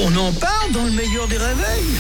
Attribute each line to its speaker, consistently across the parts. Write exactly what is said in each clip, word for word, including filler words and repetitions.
Speaker 1: On en parle dans le meilleur des réveils.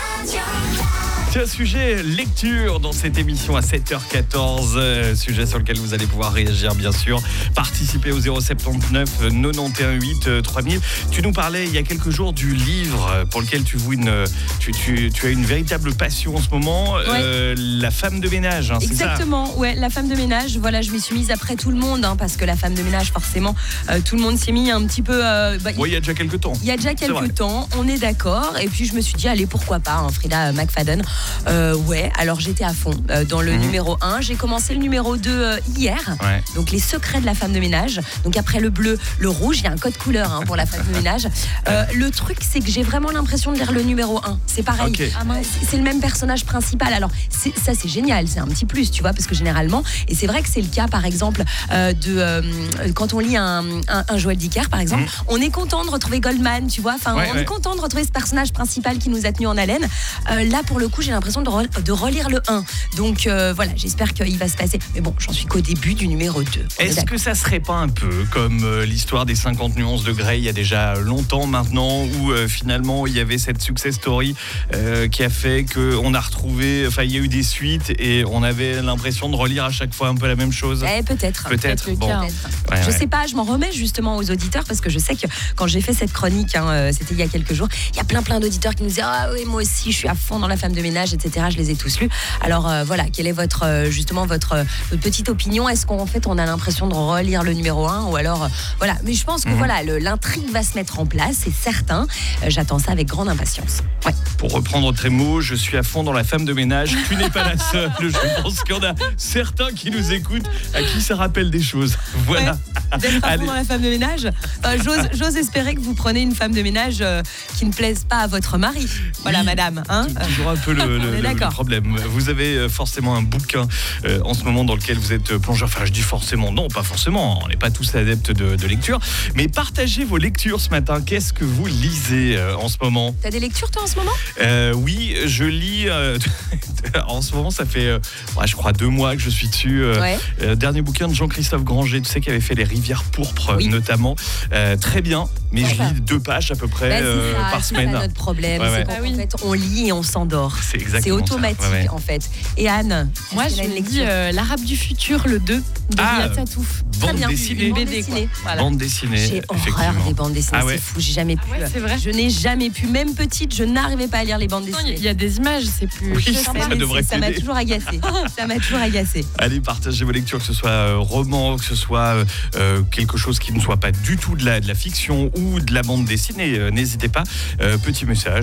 Speaker 2: Tiens, sujet lecture dans cette émission à sept heures quatorze, euh, sujet sur lequel vous allez pouvoir réagir bien sûr, participer au zéro sept neuf quatre-vingt-onze huit trois mille. Tu nous parlais il y a quelques jours du livre pour lequel tu voues une, tu, tu, tu as une véritable passion en ce moment, ouais. euh, La femme de ménage, hein, c'est
Speaker 3: Exactement,
Speaker 2: ça
Speaker 3: ouais, La femme de ménage, voilà, je m'y suis mise après tout le monde, hein, parce que La femme de ménage, forcément, euh, tout le monde s'y est mis un petit peu... Euh, bah,
Speaker 2: oui, il y a déjà quelques temps.
Speaker 3: Il y a déjà quelques temps, on est d'accord, et puis je me suis dit, allez, pourquoi pas, hein, Frida McFadden. Euh, ouais, alors j'étais à fond euh, dans le mmh. numéro un. J'ai commencé le numéro deux euh, hier. Ouais. Donc les secrets de la femme de ménage. Donc après le bleu, le rouge, il y a un code couleur hein, pour la femme de ménage. Euh, le truc, c'est que j'ai vraiment l'impression de lire le numéro un. C'est pareil. Okay. Ah, c'est, c'est le même personnage principal. Alors c'est, ça, c'est génial. C'est un petit plus, tu vois, parce que généralement, et c'est vrai que c'est le cas, par exemple, euh, de euh, quand on lit un, un, un Joël Dicker, par exemple, mmh. on est content de retrouver Goldman, tu vois. Enfin, ouais, on ouais. est content de retrouver ce personnage principal qui nous a tenus en haleine. Euh, là, pour le coup, j'ai l'impression de de relire le un. Donc euh, voilà, j'espère qu'il va se passer. Mais bon, j'en suis qu'au début du numéro deux.
Speaker 2: Est-ce que ça serait pas un peu comme euh, l'histoire des cinquante nuances de Grey il y a déjà longtemps maintenant, où euh, finalement il y avait cette success story euh, qui a fait qu'on a retrouvé, enfin il y a eu des suites et on avait l'impression de relire à chaque fois un peu la même chose.
Speaker 3: Eh, peut-être.
Speaker 2: Peut-être.
Speaker 3: peut-être,
Speaker 2: bon.
Speaker 3: peut-être.
Speaker 2: Ouais,
Speaker 3: je
Speaker 2: ouais.
Speaker 3: sais pas, je m'en remets justement aux auditeurs parce que je sais que quand j'ai fait cette chronique, hein, c'était il y a quelques jours, il y a plein plein d'auditeurs qui nous disaient ah oui moi aussi je suis à fond dans La femme de ménage, et cetera. Je les ai tous lus. Alors euh, voilà, quelle est votre euh, justement votre, euh, votre petite opinion? Est-ce qu'en fait on a l'impression de relire le numéro un ou alors euh, voilà, mais je pense que mmh. voilà, le, l'intrigue va se mettre en place, c'est certain. Euh, j'attends ça avec grande impatience. Ouais.
Speaker 2: Pour reprendre tes mots, je suis à fond dans La femme de ménage. Tu n'es pas la seule. Je pense qu'il y en a certains qui nous écoutent à qui ça rappelle des choses. Voilà.
Speaker 3: Ouais. D'être à fond dans La femme de ménage. Enfin, j'ose, j'ose espérer que vous prenez une femme de ménage euh, qui ne plaise pas à votre mari. Voilà, oui, madame. Hein
Speaker 2: toujours un peu le, le, le, le problème. Vous avez forcément un bouquin euh, en ce moment dans lequel vous êtes plongeur. Enfin, je dis forcément, non, pas forcément. On n'est pas tous adeptes de, de lecture. Mais partagez vos lectures ce matin. Qu'est-ce que vous lisez euh, en ce moment?
Speaker 3: T'as des lectures, toi, en ce moment?
Speaker 2: euh, Oui, je lis. Euh, en ce moment, ça fait, euh, ouais, je crois, deux mois que je suis dessus. Euh, ouais. euh, dernier bouquin de Jean-Christophe Granger, tu sais, qui avait fait Les Rivières pourpres, oui. notamment. Euh, très bien, mais enfin. je lis deux pages à peu près bah, euh,
Speaker 3: ça,
Speaker 2: par semaine.
Speaker 3: C'est notre problème. Ouais, ouais. C'est qu'en ah, oui. fait, on lit et on s'endort.
Speaker 2: C'est exactement
Speaker 3: C'est automatique, ça. Ouais, ouais. en fait. Et Anne,
Speaker 4: moi, je lis euh, L'Arabe du futur, le deux, de ah, Riyad Satouf.
Speaker 2: Bande bien, dessinée.
Speaker 3: Une bande dessinée.
Speaker 2: Voilà. Bande dessinée.
Speaker 3: J'ai horreur des bandes dessinées, ah ouais. c'est fou. J'ai jamais pu.
Speaker 4: Ah ouais, c'est vrai.
Speaker 3: Je n'ai jamais pu. Même petite, je n'arrivais pas à lire les bandes dessinées.
Speaker 4: Il y a des images, c'est plus.
Speaker 2: Oui, ça, ça, devrait
Speaker 3: ça m'a toujours agacé. Ça m'a toujours agacé.
Speaker 2: Allez, partagez vos lectures, que ce soit euh, roman, que ce soit euh, quelque chose qui ne soit pas du tout de la, de la fiction ou de la bande dessinée. Euh, n'hésitez pas. Euh, petit message.